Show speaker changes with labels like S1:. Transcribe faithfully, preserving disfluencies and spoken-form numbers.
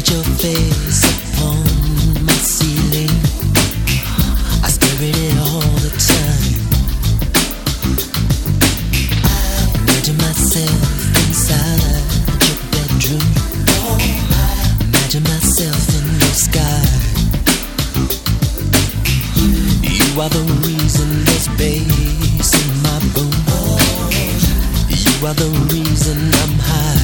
S1: your face upon my ceiling. I stare at it all the time. Imagine myself inside your bedroom. Imagine myself in your sky. You are the reason there's bass in my boom. You are the reason I'm high.